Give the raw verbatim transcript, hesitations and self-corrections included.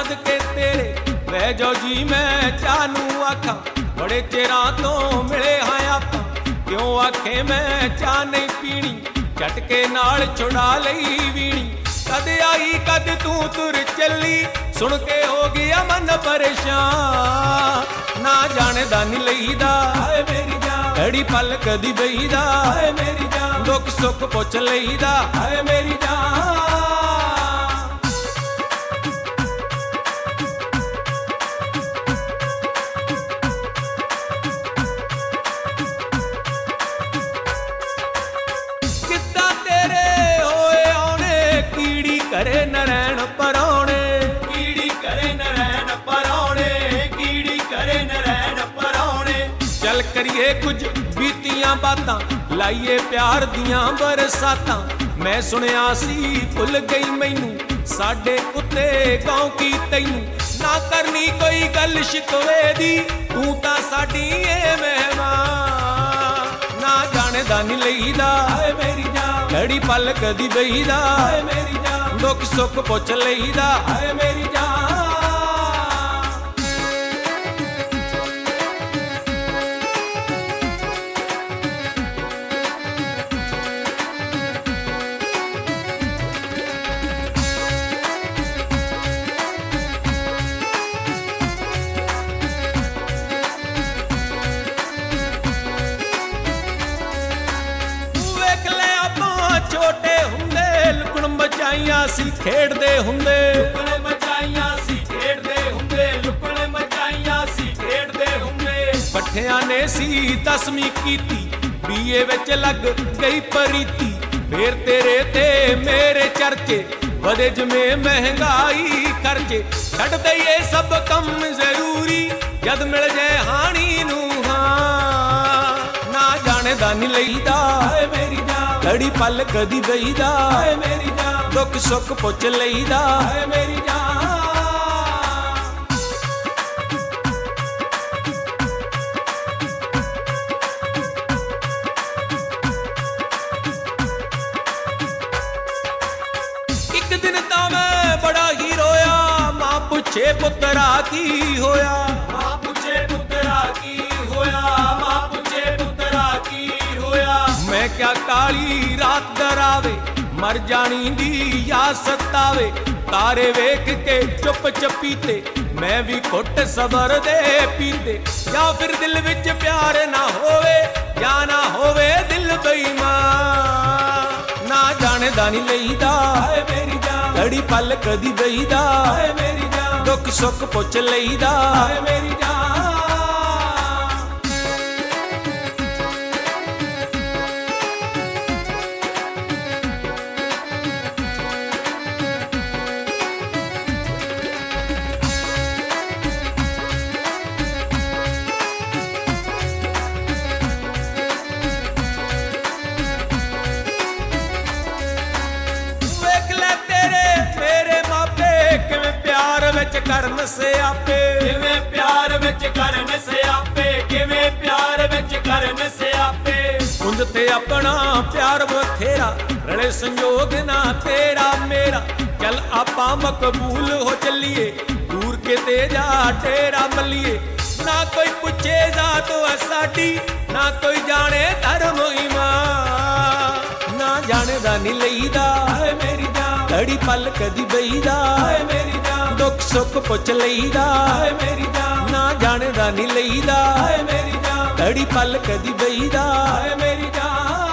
सदके तेरे बह जाओ जी मैं चानू आखा बड़े चिरां तो मिले हाँ आपां क्यों आखे मैं चाह नहीं पीनी झटके नाल छुड़ा लई वीणी कद आई कद तू तुर चली सुन के हो गया मन परेशान ना जाने दा नी लईदा हाय मेरी जान घड़ी पल कदी बईदा हाय मेरी जान दुख सुख पुछ लईदा हाय मेरी जान करे नरैन परौने कीड़ी करे नरैन परौने कीड़ी करे नरैन परौने चल करिए कुछ बीतियां बातां लाइए प्यार दियां बरसातां मैं सुनिया सी भुल गई मैनू साडे उत्ते गांव की तैनू ना करनी कोई गल शिकवे दी तू तां साडी ए मेहमान ना जाने दा नी लईदा हाय मेरी जान घड़ी पल कदी बईदा हाय मेरी जान दुख सुख पुछ लईदा हाय मेरी जान छोटे हुंदे लुकण मचाइयां सी खेडदे हुंदे लुकण मचाइयां सी खेडदे हुंदे लुकण मचाइयां सी खेडदे हुंदे पट्ठियां ने सी दसवीं कीती बीए विच लग गई परीती फिर तेरे ते मेरे चर्चे वधे जिवें महंगाई खर्चे छड्ड दईए सब कम जरूरी जद मिल जाए हाणी नूं हां ना जाने दा नी लईदा हाय मेरी जान घड़ी पल कदी बईदा हाय मेरी जान दुख सुख पुछ लईदा हाय मेरी जान एक दिन तां मैं बड़ा ही रोया मां पुछे पुत्तरा की होया मां पुछे पुत्तरा की होया मां पुछे पुत्तरा की होया मैं क्या काली रात डरावे मर जानी दी या सतावे तारे वेख के चुप चपीते मैं भी घुट सबर दे पीते या फिर दिल विच प्यार ना होवे या ना होवे दिल बेईमान ना जाने दा नी लईदा हाय मेरी जान घड़ी पल कदी बईदा हाय मेरी जान दुख सुख पुछ लईदा हाय मेरी जान करन सियापे किवें प्यार विच करन सियापे किवें प्यार विच करन सियापे उंज ते अपना प्यार बथेरा रले संयोग ना तेरा मेरा चल आपां मकबूल हो चलिए दूर के ते जा तेरा मलिए ना कोई पुछे जात साडी ना कोई जाने धर्म ईमान ना जाने दा नी लईदा हाय मेरी जान घड़ी पल कदी बईदा हाय मेरी जान दुख सुख पुछ लईदा हाय मेरी जान ना जाने दा नी लईदा हाय मेरी जान घड़ी पल कदी बईदा हाय मेरी जान